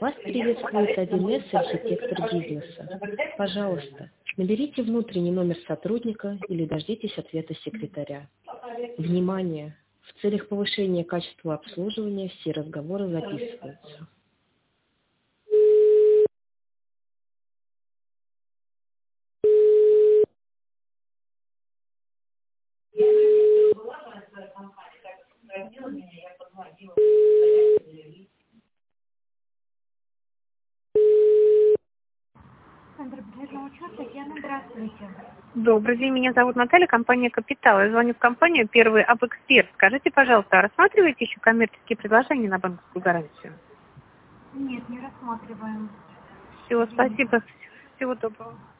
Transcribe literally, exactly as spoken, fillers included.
Вас приветствует один эс архитектор бизнеса. Пожалуйста, наберите внутренний номер сотрудника или дождитесь ответа секретаря. Внимание! В целях повышения качества обслуживания все разговоры записываются. Центр бюджетного учета, Татьяна, здравствуйте. Добрый день, меня зовут Наталья, компания «Капитал». Я звоню в компанию «Первый Абэксперт». Скажите, пожалуйста, а рассматриваете еще коммерческие предложения на банковскую гарантию? Нет, не рассматриваем. Всего спасибо, всего доброго.